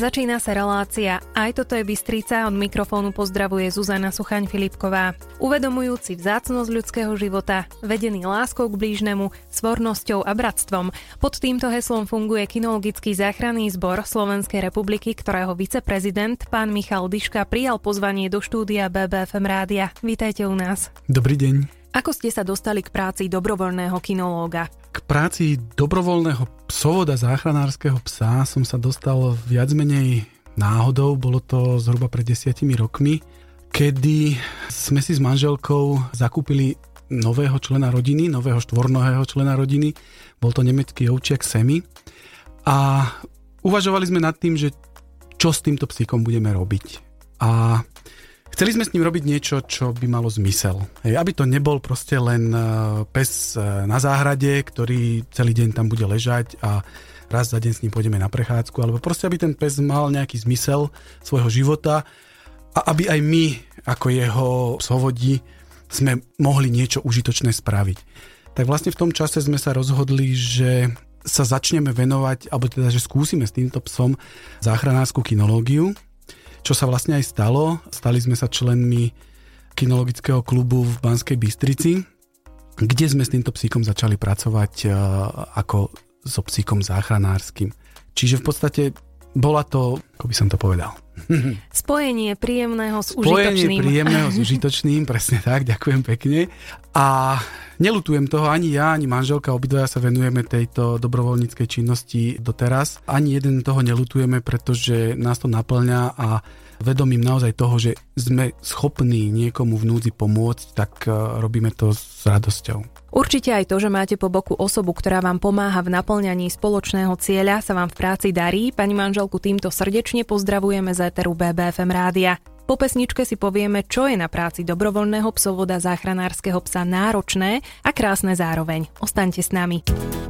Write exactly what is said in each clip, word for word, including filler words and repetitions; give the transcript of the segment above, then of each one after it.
Začína sa relácia Aj toto je Bystrica, od mikrofónu pozdravuje Zuzana Suchaň-Filipková. Uvedomujúci vzácnosť ľudského života, vedený láskou k blížnemu, svornosťou a bratstvom. Pod týmto heslom funguje Kinologický záchranný zbor Slovenskej republiky, ktorého viceprezident pán Michal Dyška prijal pozvanie do štúdia bé bé ef em rádia. Vítajte u nás. Dobrý deň. Ako ste sa dostali k práci dobrovoľného kinológa? K práci dobrovoľného psovoda záchranárskeho psa som sa dostal viac menej náhodou. Bolo to zhruba pred desiatimi rokmi, kedy sme si s manželkou zakúpili nového člena rodiny, nového štvornohého člena rodiny. Bol to nemecký ovčiak Semi. A uvažovali sme nad tým, že čo s týmto psíkom budeme robiť. A chceli sme s ním robiť niečo, čo by malo zmysel. Hej, aby to nebol proste len pes na záhrade, ktorý celý deň tam bude ležať a raz za deň s ním pôjdeme na prechádzku, alebo proste, aby ten pes mal nejaký zmysel svojho života a aby aj my, ako jeho psovodí, sme mohli niečo užitočné spraviť. Tak vlastne v tom čase sme sa rozhodli, že sa začneme venovať, alebo teda, že skúsime s týmto psom záchranárskú kinológiu, čo sa vlastne aj stalo. Stali sme sa členmi kinologického klubu v Banskej Bystrici, kde sme s týmto psíkom začali pracovať ako so psíkom záchranárskym. Čiže v podstate bola to, ako by som to povedal, spojenie príjemného s Spojenie užitočným. Spojenie príjemného s užitočným, presne tak, ďakujem pekne. A neľutujem toho, ani ja, ani manželka, obidvaja sa venujeme tejto dobrovoľníckej činnosti doteraz. Ani jeden toho neľutujeme, pretože nás to naplňa a vedomím naozaj toho, že sme schopní niekomu v núdzi pomôcť, tak robíme to s radosťou. Určite aj to, že máte po boku osobu, ktorá vám pomáha v naplňaní spoločného cieľa, sa vám v práci darí. Pani manželku týmto srdečne pozdravujeme z éteru bé bé ef em rádia. Po pesničke si povieme, čo je na práci dobrovoľného psovoda záchranárskeho psa náročné a krásne zároveň. Ostaňte s nami.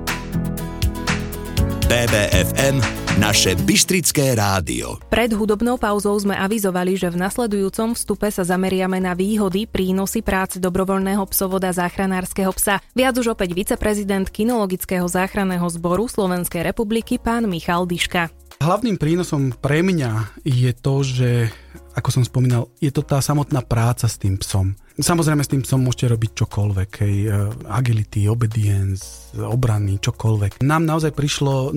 bé bé ef em, naše bystrické rádio. Pred hudobnou pauzou sme avizovali, že v nasledujúcom vstupe sa zameriame na výhody, prínosy práce dobrovoľného psovoda záchranárskeho psa. Viac už opäť viceprezident Kinologického záchranného zboru Slovenskej republiky pán Michal Dyška. Hlavným prínosom pre mňa je to, že, ako som spomínal, je to tá samotná práca s tým psom. Samozrejme s tým psom môžete robiť čokoľvek, hej, agility, obedience, obrany, čokoľvek. Nám naozaj prišlo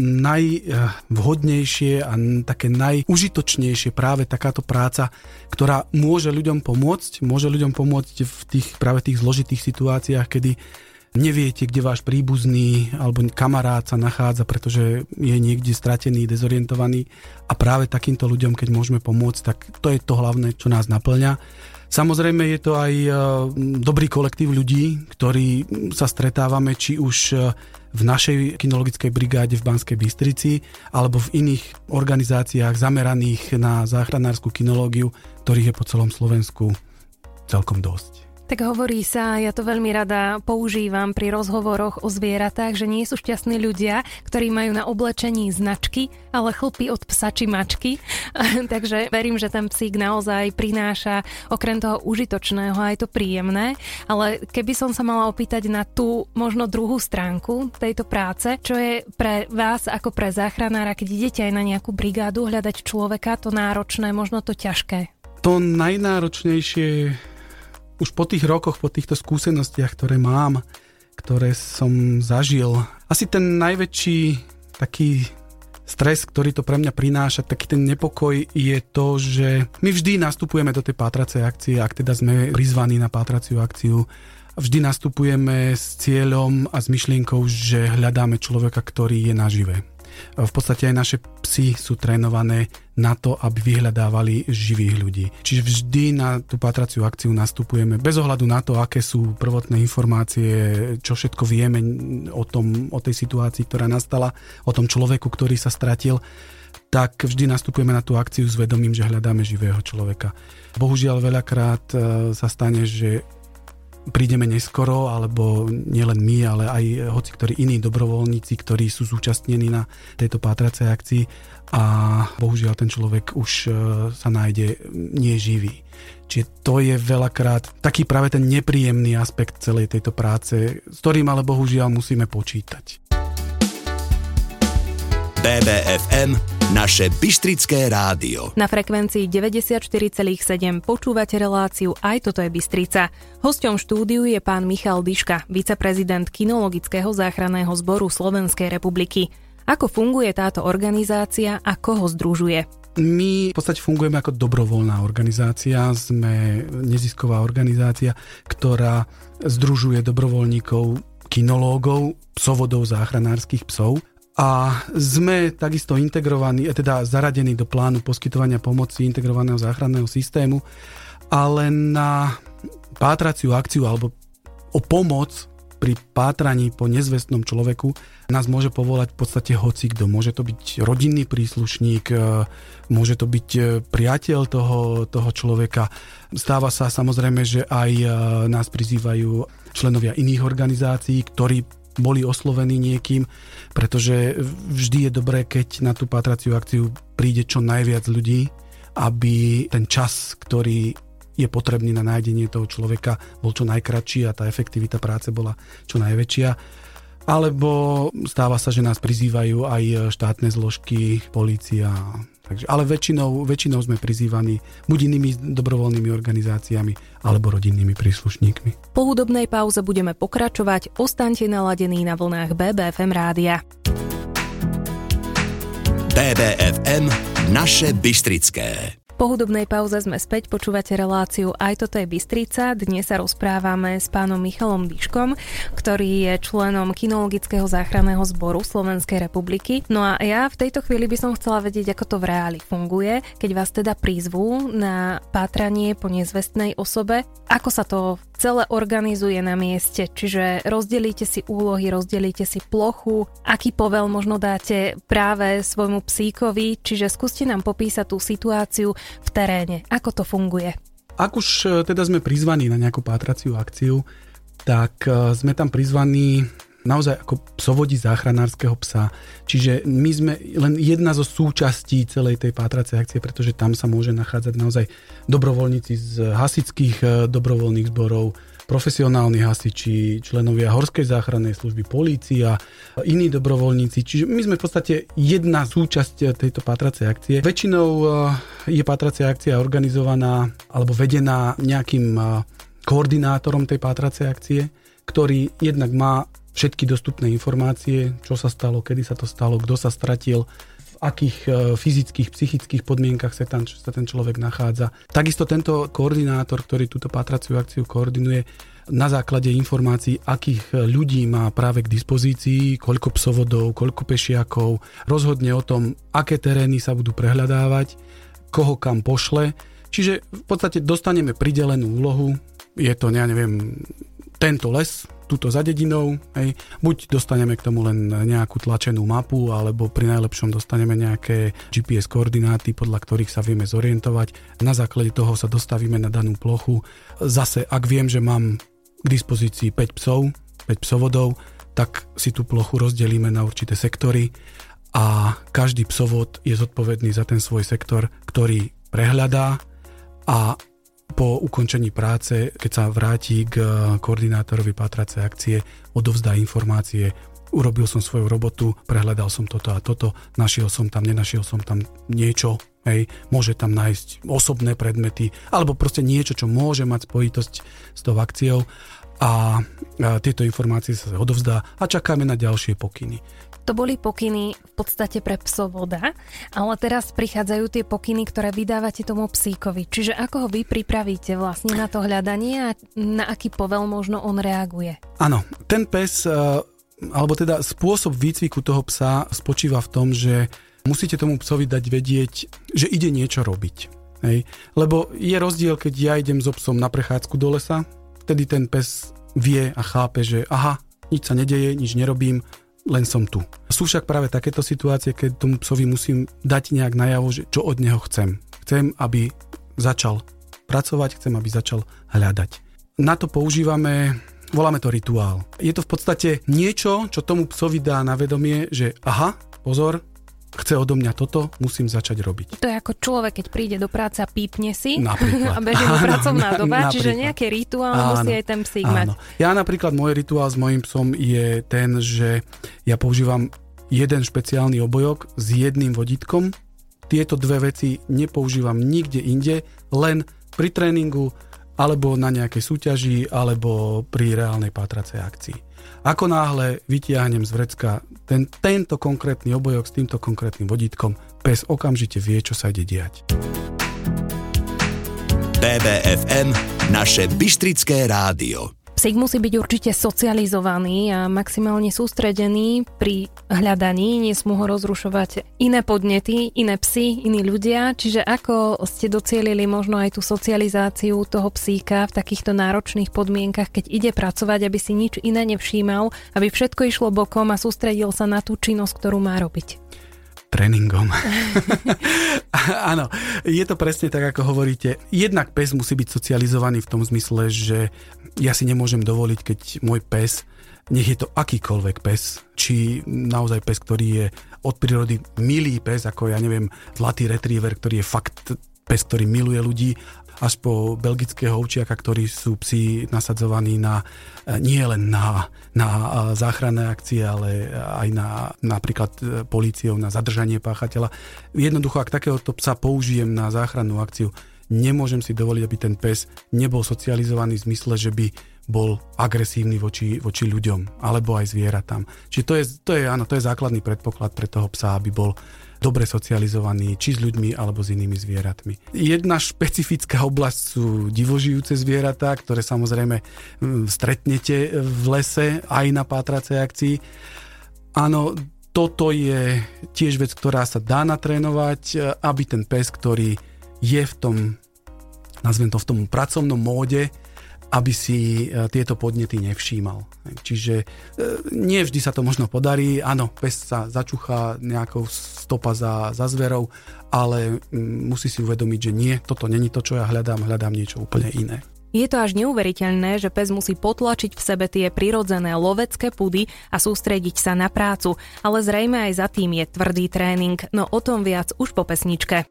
najvhodnejšie a také najužitočnejšie práve takáto práca, ktorá môže ľuďom pomôcť, môže ľuďom pomôcť v tých práve tých zložitých situáciách, kedy neviete, kde váš príbuzný alebo kamarát sa nachádza, pretože je niekde stratený, dezorientovaný, a práve takýmto ľuďom, keď môžeme pomôcť, tak to je to hlavné, čo nás naplňa. Samozrejme je to aj dobrý kolektív ľudí, ktorí sa stretávame či už v našej kinologickej brigáde v Banskej Bystrici alebo v iných organizáciách zameraných na záchranárskú kinológiu, ktorých je po celom Slovensku celkom dosť. Tak hovorí sa, ja to veľmi rada používam pri rozhovoroch o zvieratách, že nie sú šťastní ľudia, ktorí majú na oblečení značky, ale chlpy od psa či mačky. Takže verím, že ten psík naozaj prináša okrem toho užitočného aj to príjemné. Ale keby som sa mala opýtať na tú možno druhú stránku tejto práce, čo je pre vás ako pre záchranára, keď idete aj na nejakú brigádu hľadať človeka, to náročné, možno to ťažké? To najnáročnejšie už po tých rokoch, po týchto skúsenostiach, ktoré mám, ktoré som zažil, asi ten najväčší taký stres, ktorý to pre mňa prináša, taký ten nepokoj je to, že my vždy nastupujeme do tej pátracej akcie, ak teda sme prizvaní na pátraciu akciu, vždy nastupujeme s cieľom a s myšlienkou, že hľadáme človeka, ktorý je nažive. V podstate aj naše psy sú trénované na to, aby vyhľadávali živých ľudí. Čiže vždy na tú pátraciu akciu nastupujeme bez ohľadu na to, aké sú prvotné informácie, čo všetko vieme o tom, o tej situácii, ktorá nastala, o tom človeku, ktorý sa stratil, tak vždy nastupujeme na tú akciu s vedomím, že hľadáme živého človeka. Bohužiaľ veľakrát sa stane, že prídeme neskoro, alebo nielen my, ale aj hoci ktorí iní dobrovoľníci, ktorí sú zúčastnení na tejto pátracej akcii, a bohužiaľ ten človek už sa nájde neživý. Čiže to je veľakrát taký práve ten nepríjemný aspekt celej tejto práce, s ktorým ale bohužiaľ musíme počítať. bé bé ef em, naše Bystrické rádio. Na frekvencii deväťdesiatštyri celá sedem počúvate reláciu Aj toto je Bystrica. Hosťom štúdiu je pán Michal Dyška, viceprezident Kinologického záchranného zboru Slovenskej republiky. Ako funguje táto organizácia a koho združuje? My v podstate fungujeme ako dobrovoľná organizácia, sme nezisková organizácia, ktorá združuje dobrovoľníkov, kinológov, psovodov, záchranárskych psov a sme takisto integrovaní, teda zaradení do plánu poskytovania pomoci integrovaného záchranného systému, ale na pátraciu akciu alebo o pomoc pri pátraní po nezvestnom človeku nás môže povolať v podstate hocikto. Môže to byť rodinný príslušník, môže to byť priateľ toho, toho človeka. Stáva sa samozrejme, že aj nás prizývajú členovia iných organizácií, ktorí boli oslovení niekým, pretože vždy je dobré, keď na tú pátraciu akciu príde čo najviac ľudí, aby ten čas, ktorý je potrebný na nájdenie toho človeka, bol čo najkratší a tá efektivita práce bola čo najväčšia. Alebo stáva sa, že nás prizývajú aj štátne zložky, polícia. Takže, ale väčšinou, väčšinou sme prizývaní buď inými dobrovoľnými organizáciami alebo rodinnými príslušníkmi. Po hudobnej pauze budeme pokračovať. Ostaňte naladení na vlnách bé bé ef em rádia. bé bé ef em, naše Bystrické. Po hudobnej pauze sme späť, počúvate reláciu Aj toto je Bystrica. Dnes sa rozprávame s pánom Michalom Dyškom, ktorý je členom Kinologického záchranného zboru Slovenskej republiky. No a ja v tejto chvíli by som chcela vedieť, ako to v reáli funguje, keď vás teda prizvú na pátranie po nezvestnej osobe. Ako sa to celé organizuje na mieste, čiže rozdelíte si úlohy, rozdelíte si plochu, aký povel možno dáte práve svojmu psíkovi, čiže skúste nám popísať tú situáciu v teréne. Ako to funguje? Ak už teda sme prizvaní na nejakú pátraciu akciu, tak sme tam prizvaní naozaj ako psovodi záchranárskeho psa. Čiže my sme len jedna zo súčastí celej tej pátracej akcie, pretože tam sa môže nachádzať naozaj dobrovoľníci z hasičských dobrovoľných zborov, profesionálni hasiči, členovia horskej záchrannej služby, polícia, iní dobrovoľníci. Čiže my sme v podstate jedna súčasť tejto pátracej akcie. Väčšinou je pátracia akcia organizovaná alebo vedená nejakým koordinátorom tej pátracej akcie, ktorý jednak má všetky dostupné informácie, čo sa stalo, kedy sa to stalo, kto sa stratil, v akých fyzických, psychických podmienkach sa, tam, sa ten človek nachádza. Takisto tento koordinátor, ktorý túto pátraciu akciu koordinuje, na základe informácií, akých ľudí má práve k dispozícii, koľko psovodov, koľko pešiakov, rozhodne o tom, aké terény sa budú prehľadávať, koho kam pošle. Čiže v podstate dostaneme pridelenú úlohu, je to, ja neviem, tento les, tuto za dedinou, hej. Buď dostaneme k tomu len nejakú tlačenú mapu, alebo pri najlepšom dostaneme nejaké gé pé es koordináty, podľa ktorých sa vieme zorientovať. Na základe toho sa dostavíme na danú plochu. Zase, ak viem, že mám k dispozícii päť psov, päť psovodov, tak si tú plochu rozdelíme na určité sektory a každý psovod je zodpovedný za ten svoj sektor, ktorý prehľadá a po ukončení práce, keď sa vráti k koordinátorovi pátracej akcie, odovzdá informácie, urobil som svoju robotu, prehľadal som toto a toto, našiel som tam, nenašiel som tam niečo, hej, môže tam nájsť osobné predmety, alebo proste niečo, čo môže mať spojitosť s tou akciou a, a tieto informácie sa odovzdá a čakáme na ďalšie pokyny. To boli pokyny v podstate pre psovoda, ale teraz prichádzajú tie pokyny, ktoré vydávate tomu psíkovi. Čiže ako ho vy pripravíte vlastne na to hľadanie a na aký povel možno on reaguje? Áno, ten pes, alebo teda spôsob výcviku toho psa spočíva v tom, že musíte tomu psovi dať vedieť, že ide niečo robiť. Hej? Lebo je rozdiel, keď ja idem so psom na prechádzku do lesa, vtedy ten pes vie a chápe, že aha, nič sa nedeje, nič nerobím, len som tu. Sú však práve takéto situácie, keď tomu psovi musím dať nejak najavo, že čo od neho chcem. Chcem, aby začal pracovať, chcem, aby začal hľadať. Na to používame, voláme to rituál. Je to v podstate niečo, čo tomu psovi dá na vedomie, že aha, pozor, chce odo mňa toto, musím začať robiť. To je ako človek, keď príde do práce a pípne si napríklad. A beží mu pracovná doba, čiže nejaký rituál áno, musí aj ten psík mať. Ja napríklad, môj rituál s mojím psom je ten, že ja používam jeden špeciálny obojok s jedným vodítkom. Tieto dve veci nepoužívam nikde inde, len pri tréningu, alebo na nejakej súťaži, alebo pri reálnej pátracej akcii. Ako náhle vytiahnem z vrecka ten, tento konkrétny obojok s týmto konkrétnym vodítkom, pes okamžite vie, čo sa ide diať. bé bé ef em, naše Bystrické rádio. Psík musí byť určite socializovaný a maximálne sústredený pri hľadaní, nesmú ho rozrušovať iné podnety, iné psy, iní ľudia, čiže ako ste docielili možno aj tú socializáciu toho psíka v takýchto náročných podmienkach, keď ide pracovať, aby si nič iné nevšímal, aby všetko išlo bokom a sústredil sa na tú činnosť, ktorú má robiť? Tréningom. Áno, je to presne tak, ako hovoríte. Jednak pes musí byť socializovaný v tom zmysle, že ja si nemôžem dovoliť, keď môj pes, nech je to akýkoľvek pes, či naozaj pes, ktorý je od prírody milý pes, ako ja neviem, zlatý retriever, ktorý je fakt pes, ktorý miluje ľudí, až po belgického ovčiaka, ktorí sú psi nasadzovaní na, nie len na, na záchranné akcie, ale aj na napríklad políciou, na zadržanie páchateľa. Jednoducho, ak takéhoto psa použijem na záchrannú akciu, nemôžem si dovoliť, aby ten pes nebol socializovaný v zmysle, že by bol agresívny voči, voči ľuďom, alebo aj zvieratám. Čiže to je, to je, áno, to je základný predpoklad pre toho psa, aby bol dobre socializovaní, či s ľuďmi, alebo s inými zvieratmi. Jedna špecifická oblasť sú divožijúce zvieratá, ktoré samozrejme stretnete v lese aj na pátracej akcii. Áno, toto je tiež vec, ktorá sa dá natrénovať, aby ten pes, ktorý je v tom, nazvem to v tom pracovnom móde, aby si tieto podnety nevšímal. Čiže nie vždy sa to možno podarí. Áno, pes sa začuchá nejakou stopa za, za zverou, ale musí si uvedomiť, že nie, toto není to, čo ja hľadám, hľadám niečo úplne iné. Je to až neuveriteľné, že pes musí potlačiť v sebe tie prirodzené lovecké pudy a sústrediť sa na prácu, ale zrejme aj za tým je tvrdý tréning, no o tom viac už po pesničke.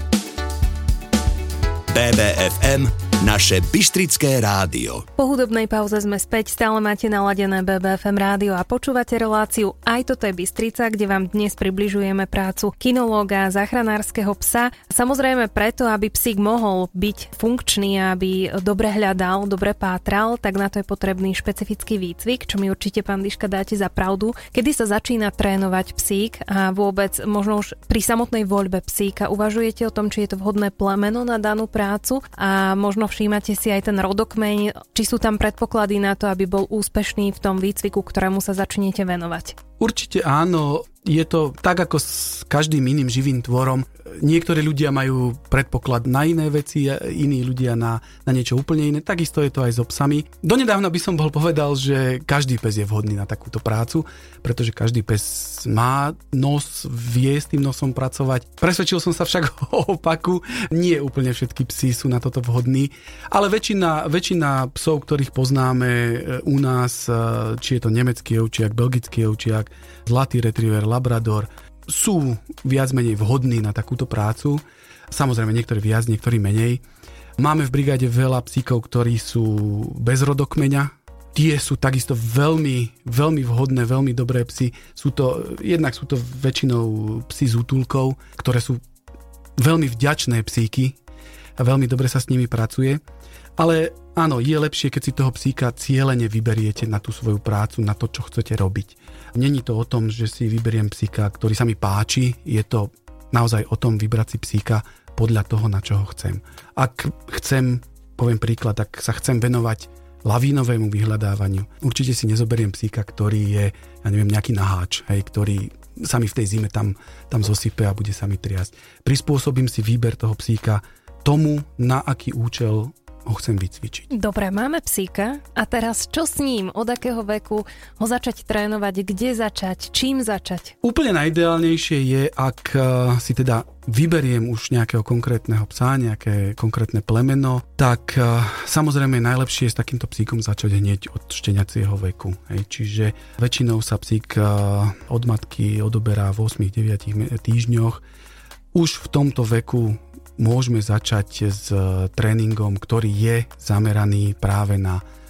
bé bé ef em, naše Bystrické rádio. Po hudobnej pauze sme späť, stále máte naladené bé bé ef em rádio a počúvate reláciu Aj toto je Bystrica, kde vám dnes približujeme prácu kinológa, záchranárskeho psa. Samozrejme preto, aby psík mohol byť funkčný, aby dobre hľadal, dobre pátral, tak na to je potrebný špecifický výcvik, čo mi určite, pán Dyška, dáte za pravdu. Kedy sa začína trénovať psík a vôbec možno už pri samotnej voľbe psíka uvažujete o tom, či je to vhodné plemeno na danú prácu a možno všímate si aj ten rodokmeň, či sú tam predpoklady na to, aby bol úspešný v tom výcviku, ktorému sa začnete venovať? Určite áno. Je to tak, ako s každým iným živým tvorom. Niektorí ľudia majú predpoklad na iné veci, iní ľudia na, na niečo úplne iné. Takisto je to aj so psami. Donedávna by som bol povedal, že každý pes je vhodný na takúto prácu, pretože každý pes má nos, vie s tým nosom pracovať. Presvedčil som sa však o opaku. Nie úplne všetky psi sú na toto vhodní, ale väčšina, väčšina psov, ktorých poznáme u nás, či je to nemecký ovčiak, belgický ovčiak, zlatý retriever, labrador, sú viac menej vhodní na takúto prácu. Samozrejme, niektorí viac, niektorí menej. Máme v brigáde veľa psíkov, ktorí sú bez rodokmeňa. Tie sú takisto veľmi, veľmi vhodné, veľmi dobré psy. Sú to, jednak sú to väčšinou psy z útulkov, ktoré sú veľmi vďačné psíky a veľmi dobre sa s nimi pracuje. Ale áno, je lepšie, keď si toho psíka cielene vyberiete na tú svoju prácu, na to, čo chcete robiť. Není to o tom, že si vyberiem psíka, ktorý sa mi páči, je to naozaj o tom vybrať si psíka podľa toho, na čo ho chcem. Ak chcem, poviem príklad, ak sa chcem venovať lavínovému vyhľadávaniu, určite si nezoberiem psíka, ktorý je, ja neviem, nejaký naháč, hej, ktorý sa mi v tej zime tam, tam zosype a bude sa mi triasť. Prispôsobím si výber toho psíka tomu, na aký účel ho chcem vycvičiť. Dobre, máme psíka a teraz čo s ním? Od akého veku ho začať trénovať? Kde začať? Čím začať? Úplne najideálnejšie je, ak si teda vyberiem už nejakého konkrétneho psa, nejaké konkrétne plemeno, tak samozrejme najlepšie je s takýmto psíkom začať hneď od šteniacieho veku. Hej. Čiže väčšinou sa psík od matky odoberá v osem deväť týždňoch. Už v tomto veku môžeme začať s tréningom, ktorý je zameraný práve na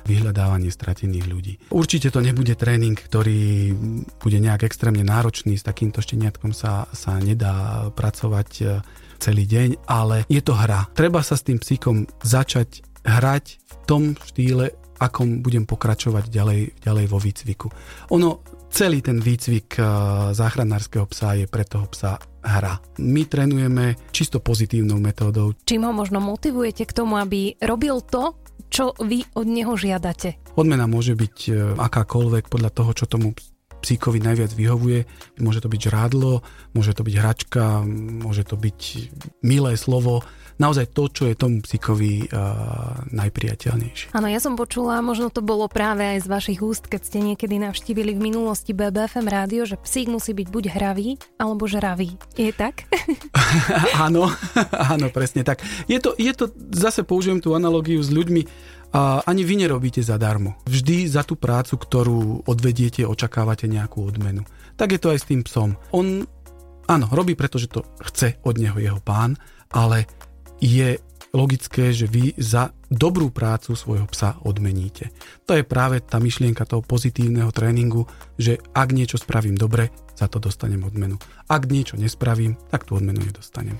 vyhľadávanie stratených ľudí. Určite to nebude tréning, ktorý bude nejak extrémne náročný, s takýmto šteniatkom sa, sa nedá pracovať celý deň, ale je to hra. Treba sa s tým psíkom začať hrať v tom štýle, akom budem pokračovať ďalej, ďalej vo výcviku. Ono, celý ten výcvik záchranárskeho psa je pre toho psa hra. My trénujeme čisto pozitívnou metódou. Čím ho možno motivujete k tomu, aby robil to, čo vy od neho žiadate? Odmena môže byť akákoľvek podľa toho, čo tomu psíkovi najviac vyhovuje. Môže to byť žrádlo, môže to byť hračka, môže to byť milé slovo. Naozaj to, čo je tomu psíkovi uh, najpriateľnejšie. Áno, ja som počula, možno to bolo práve aj z vašich úst, keď ste niekedy navštívili v minulosti bé bé ef em rádio, že psík musí byť buď hravý, alebo žravý. Je tak? Áno, áno, presne tak. Je to, je to, zase použijem tú analogiu s ľuďmi, a ani vy nerobíte zadarmo. Vždy za tú prácu, ktorú odvediete, očakávate nejakú odmenu. Tak je to aj s tým psom. On, áno, robí, pretože to chce od neho jeho pán, ale je logické, že vy za dobrú prácu svojho psa odmeníte. To je práve tá myšlienka toho pozitívneho tréningu, že ak niečo spravím dobre, za to dostanem odmenu. Ak niečo nespravím, tak tú odmenu nedostanem.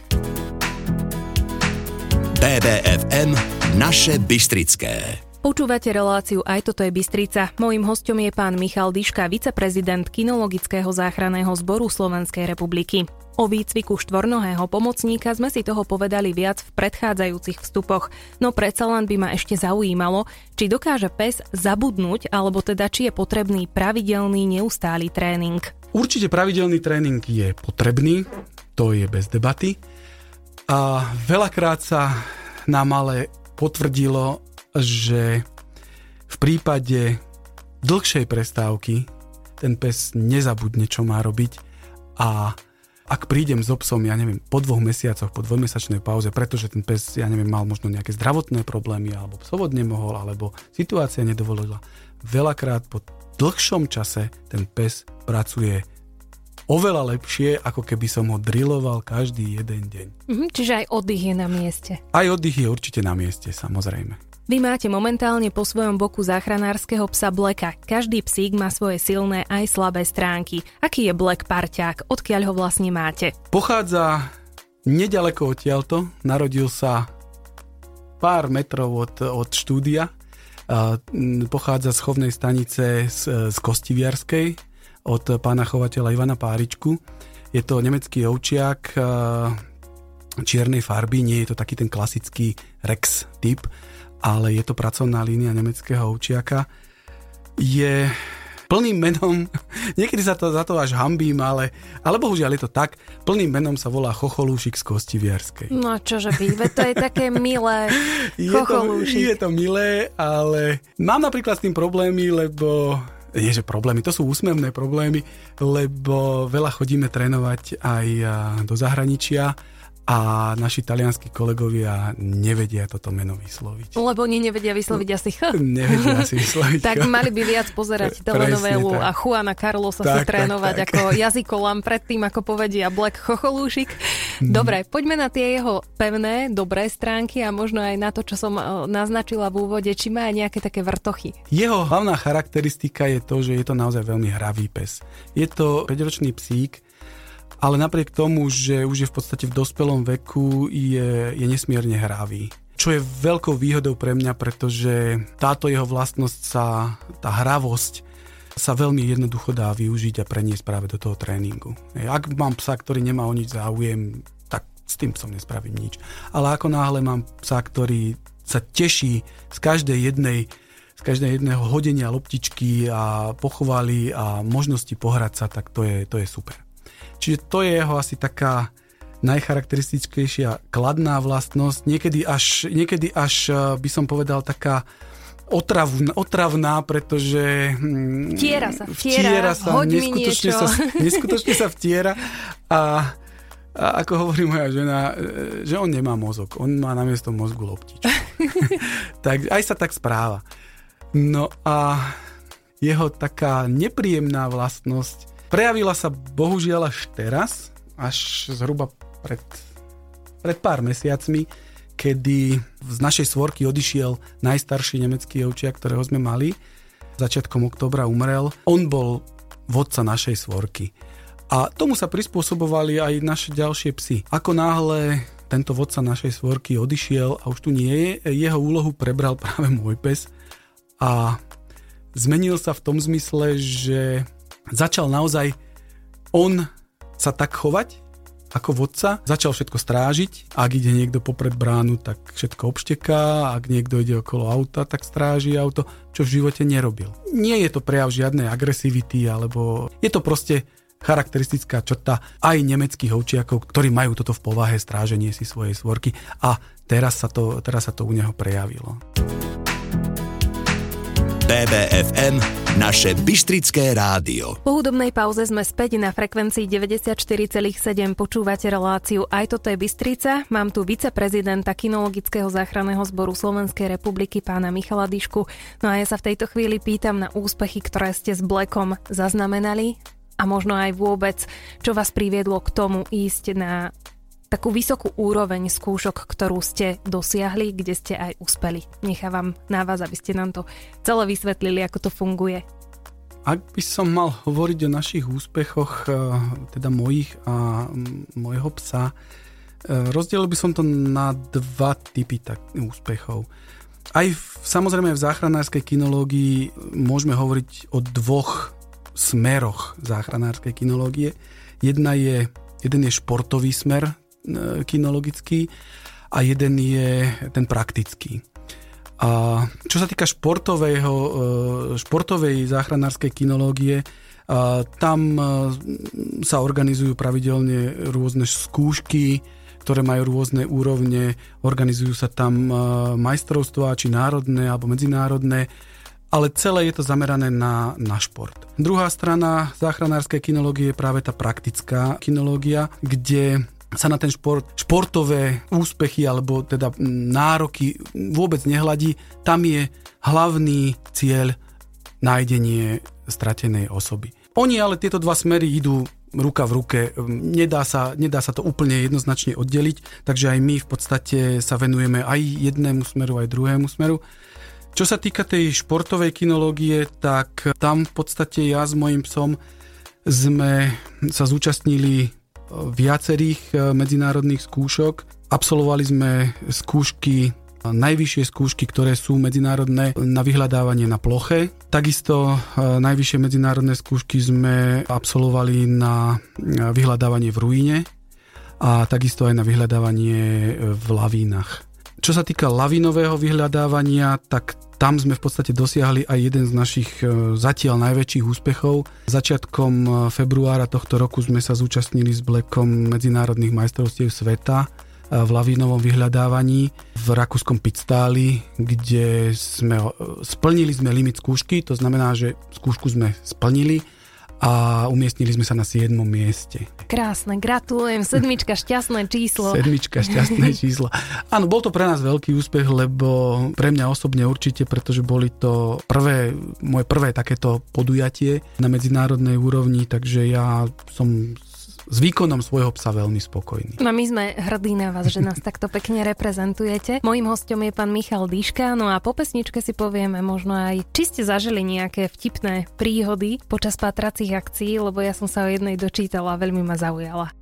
bé bé ef em Naše Bystrické. Počúvate reláciu Aj toto je Bystrica. Mojím hosťom je pán Michal Dyška, viceprezident Kynologického záchranného zboru Slovenskej republiky. O výcviku štvornohého pomocníka sme si toho povedali viac v predchádzajúcich vstupoch, no predsa len by ma ešte zaujímalo, či dokáže pes zabudnúť, alebo teda či je potrebný pravidelný neustály tréning. Určite pravidelný tréning je potrebný, to je bez debaty. A veľakrát sa nám ale potvrdilo, že v prípade dlhšej prestávky ten pes nezabudne, čo má robiť, a ak prídem so psom, ja neviem, po dvoch mesiacoch, po dvojmesačnej pauze, pretože ten pes, ja neviem, mal možno nejaké zdravotné problémy, alebo psovod nemohol, alebo situácia nedovolila, veľakrát po dlhšom čase ten pes pracuje oveľa lepšie, ako keby som ho drilloval každý jeden deň. Mhm, čiže aj oddych je na mieste. Aj oddych je určite na mieste, samozrejme. Vy máte momentálne po svojom boku záchranárskeho psa Blacka. Každý psík má svoje silné aj slabé stránky. Aký je Black parťák? Odkiaľ ho vlastne máte? Pochádza nedaleko odtiaľto. Narodil sa pár metrov od, od štúdia. Pochádza z chovnej stanice z, z Kostiviarskej od pána chovateľa Ivana Páričku. Je to nemecký ovčiak čiernej farby, nie je to taký ten klasický Rex typ, ale je to pracovná línia nemeckého ovčiaka. Je plným menom, niekedy sa to za to až hanbím, ale, ale bohužiaľ je to tak, plným menom sa volá Chocholúšik z Kostiviarskej. No čože vy, to je také milé, Chocholúšik. Je to, je to milé, ale mám napríklad s tým problémy, lebo nie, že problémy, to sú úsmevné problémy, lebo veľa chodíme trénovať aj do zahraničia a naši talianskí kolegovia nevedia toto meno vysloviť. Lebo oni nevedia vysloviť asi ch. Nevedia asi vysloviť. Tak mali by viac pozerať telenovelu a Juana Carlosa si trénovať tak, tak. ako jazykolám predtým, ako povedia Black Chocholúšik. Dobre, poďme na tie jeho pevné, dobré stránky a možno aj na to, čo som naznačila v úvode, či má aj nejaké také vrtochy. Jeho hlavná charakteristika je to, že je to naozaj veľmi hravý pes. Je to päťročný psík, ale napriek tomu, že už je v podstate v dospelom veku, je, je nesmierne hravý. Čo je veľkou výhodou pre mňa, pretože táto jeho vlastnosť sa, tá hravosť sa veľmi jednoducho dá využiť a preniesť práve do toho tréningu. Ak mám psa, ktorý nemá o nič záujem, tak s tým psom nespravím nič. Ale ako náhle mám psa, ktorý sa teší z každej jednej z každej jedného hodenia loptičky a pochvály a možnosti pohrať sa, tak to je, to je super. Čiže to je jeho asi taká najcharakteristickejšia kladná vlastnosť, niekedy až, niekedy až by som povedal taká otravná, otravná, pretože vtiera sa, vtiera, vtiera sa, hoď mi neskutočne niečo. Sa, neskutočne sa vtiera a, a ako hovorí moja žena, že on nemá mozog, on má namiesto mozgu loptičku. Tak aj sa tak správa. No a jeho taká nepríjemná vlastnosť prejavila sa bohužiaľ až teraz, až zhruba pred, pred pár mesiacmi, kedy z našej svorky odišiel najstarší nemecký ovčiak, ktorého sme mali. Začiatkom októbra umrel. On bol vodca našej svorky. A tomu sa prispôsobovali aj naše ďalšie psy. Ako náhle tento vodca našej svorky odišiel a už tu nie je, jeho úlohu prebral práve môj pes a zmenil sa v tom zmysle, že začal naozaj on sa tak chovať ako vodca, začal všetko strážiť. Ak ide niekto popred bránu, tak všetko obšteká. Ak niekto ide okolo auta, tak stráži auto, čo v živote nerobil. Nie je to prejav žiadnej agresivity, alebo je to proste charakteristická črta aj nemeckých ovčiakov, ktorí majú toto v povahe, stráženie si svojej svorky. A teraz sa to, teraz sa to u neho prejavilo. bé bé ef em, naše Bystrické rádio. Po hudobnej pauze sme späť na frekvencii deväťdesiatštyri celá sedem. Počúvate reláciu Aj toto je Bystrica. Mám tu viceprezidenta Kynologického záchranného zboru Slovenskej republiky pána Michala Dyšku. No a ja sa v tejto chvíli pýtam na úspechy, ktoré ste s Blackom zaznamenali a možno aj vôbec, čo vás priviedlo k tomu ísť na takú vysokú úroveň skúšok, ktorú ste dosiahli, kde ste aj uspeli. Nechávam na vás, aby ste nám to celé vysvetlili, ako to funguje. Ak by som mal hovoriť o našich úspechoch, teda mojich a môjho psa, rozdielil by som to na dva typy tak, úspechov. Aj v, samozrejme v záchranárskej kinológii môžeme hovoriť o dvoch smeroch záchranárskej kinológie. Jedna je, jeden je športový smer kinologický a jeden je ten praktický. A čo sa týka športového, športovej záchranárskej kinológie, tam sa organizujú pravidelne rôzne skúšky, ktoré majú rôzne úrovne, organizujú sa tam majstrovstvá, či národné alebo medzinárodné, ale celé je to zamerané na, na šport. Druhá strana záchranárskej kinológie je práve tá praktická kinológia, kde sa na ten šport, športové úspechy alebo teda nároky vôbec nehľadí. Tam je hlavný cieľ nájdenie stratenej osoby. Oni ale tieto dva smery idú ruka v ruke. Nedá sa, nedá sa to úplne jednoznačne oddeliť, takže aj my v podstate sa venujeme aj jednému smeru, aj druhému smeru. Čo sa týka tej športovej kinológie, tak tam v podstate ja s mojím psom sme sa zúčastnili viacerých medzinárodných skúšok. Absolvovali sme skúšky, najvyššie skúšky, ktoré sú medzinárodné na vyhľadávanie na ploche. Takisto najvyššie medzinárodné skúšky sme absolvovali na vyhľadávanie v ruíne a takisto aj na vyhľadávanie v lavínach. Čo sa týka lavínového vyhľadávania, tak tam sme v podstate dosiahli aj jeden z našich zatiaľ najväčších úspechov. Začiatkom februára tohto roku sme sa zúčastnili s Blackom medzinárodných majstrovstiev sveta v lavínovom vyhľadávaní v rakúskom Pitztáli, kde sme splnili sme limit skúšky, to znamená, že skúšku sme splnili a umiestnili sme sa na siedmom mieste. Krásne, gratulujem, sedmička šťastné číslo. Sedmička šťastné číslo. Áno, bol to pre nás veľký úspech, lebo pre mňa osobne určite, pretože boli to prvé, moje prvé takéto podujatie na medzinárodnej úrovni, takže ja som s výkonom svojho psa veľmi spokojný. No my sme hrdí na vás, že nás takto pekne reprezentujete. Mojím hosťom je pán Michal Dyška, no a po pesničke si povieme možno aj, či ste zažili nejaké vtipné príhody počas pátracích akcií, lebo ja som sa o jednej dočítala a veľmi ma zaujala.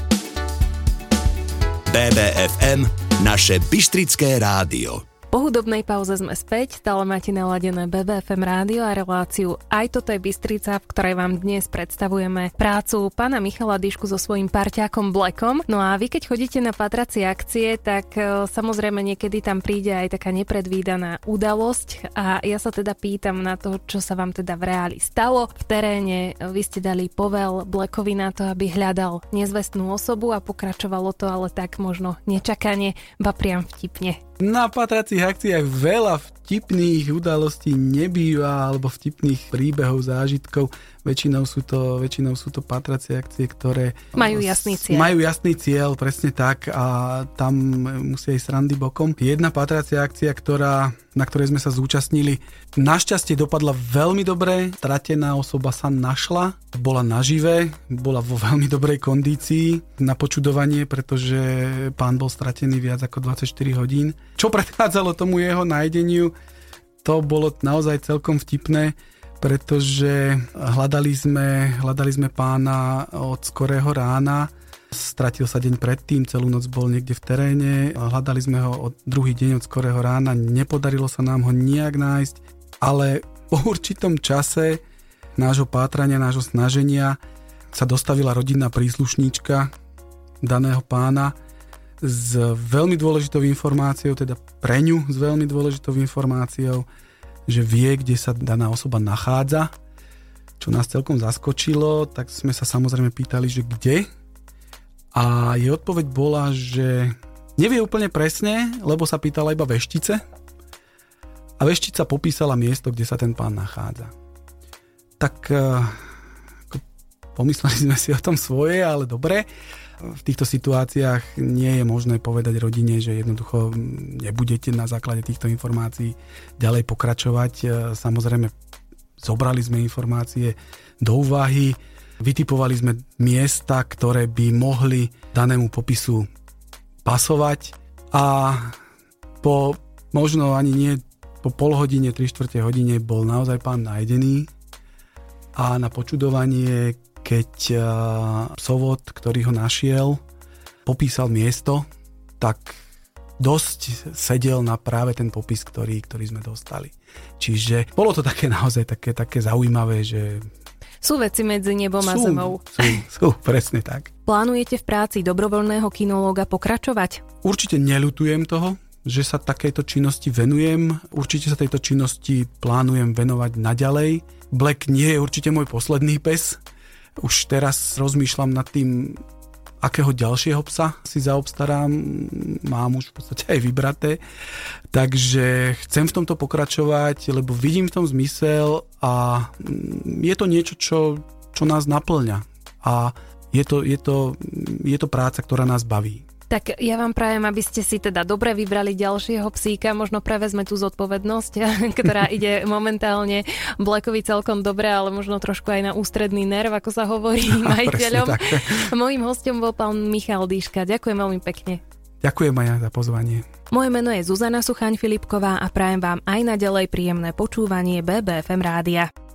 bé bé ef em, naše Bystrické rádio. Po hudobnej pauze sme späť, stále máte naladené bé bé ef em rádio a reláciu Aj toto je Bystrica, v ktorej vám dnes predstavujeme prácu pána Michala Dyšku so svojím parťákom Blackom. No a vy keď chodíte na patracie akcie, tak samozrejme niekedy tam príde aj taká nepredvídaná udalosť a ja sa teda pýtam na to, čo sa vám teda v reáli stalo. V teréne vy ste dali povel Blackovi na to, aby hľadal nezvestnú osobu a pokračovalo to ale tak možno nečakane, ba priam vtipne. Na patracích akciách veľa vtipných udalostí nebýva, alebo vtipných príbehov, zážitkov. Väčšinou sú to, väčšinou sú to patracie akcie, ktoré majú jasný cieľ. Majú jasný cieľ, presne tak, a tam musia ísť srandy bokom. Jedna patracia akcia, ktorá, na ktorej sme sa zúčastnili, našťastie dopadla veľmi dobre. Stratená osoba sa našla, bola nažive, bola vo veľmi dobrej kondícii na počudovanie, pretože pán bol stratený viac ako dvadsaťštyri hodín. Čo predchádzalo tomu jeho nájdeniu, to bolo naozaj celkom vtipné, pretože hľadali sme, hľadali sme pána od skorého rána, stratil sa deň predtým, celú noc bol niekde v teréne, hľadali sme ho od druhý deň od skorého rána, nepodarilo sa nám ho nijak nájsť, ale po určitom čase nášho pátrania, nášho snaženia sa dostavila rodinná príslušníčka daného pána s veľmi dôležitou informáciou, teda pre ňu s veľmi dôležitou informáciou, že vie, kde sa daná osoba nachádza, čo nás celkom zaskočilo, tak sme sa samozrejme pýtali, že kde. A jej odpoveď bola, že nevie úplne presne, lebo sa pýtala iba veštice. A veštica popísala miesto, kde sa ten pán nachádza. Tak ako, pomysleli sme si o tom svoje, ale dobre. V týchto situáciách nie je možné povedať rodine, že jednoducho nebudete na základe týchto informácií ďalej pokračovať. Samozrejme, zobrali sme informácie do úvahy, vytipovali sme miesta, ktoré by mohli danému popisu pasovať, a po možno ani nie po pol hodine, tri štvrte hodine bol naozaj pán nájdený, a na počudovanie, keď psovod, ktorý ho našiel, popísal miesto, tak dosť sedel na práve ten popis, ktorý, ktorý sme dostali. Čiže bolo to také naozaj také, také zaujímavé, že... Sú veci medzi nebom a sú, zemou. Sú, sú, presne tak. Plánujete v práci dobrovoľného kinológa pokračovať? Určite neľutujem toho, že sa takejto činnosti venujem. Určite sa tejto činnosti plánujem venovať naďalej. Black nie je určite môj posledný pes. Už teraz rozmýšľam nad tým, akého ďalšieho psa si zaobstarám. Mám už v podstate aj vybraté. Takže chcem v tomto pokračovať, lebo vidím v tom zmysel a je to niečo, čo, čo nás naplňa. A je to, je to, je to práca, ktorá nás baví. Tak ja vám prajem, aby ste si teda dobre vybrali ďalšieho psíka, možno prevezme tú zodpovednosť, ktorá ide momentálne Blackovi celkom dobre, ale možno trošku aj na ústredný nerv, ako sa hovorí majiteľom. Mojím hosťom bol pán Michal Dýška. Ďakujem veľmi pekne. Ďakujem aj ja za pozvanie. Moje meno je Zuzana Suchaň-Filipková a prajem vám aj naďalej príjemné počúvanie bé bé ef em rádia.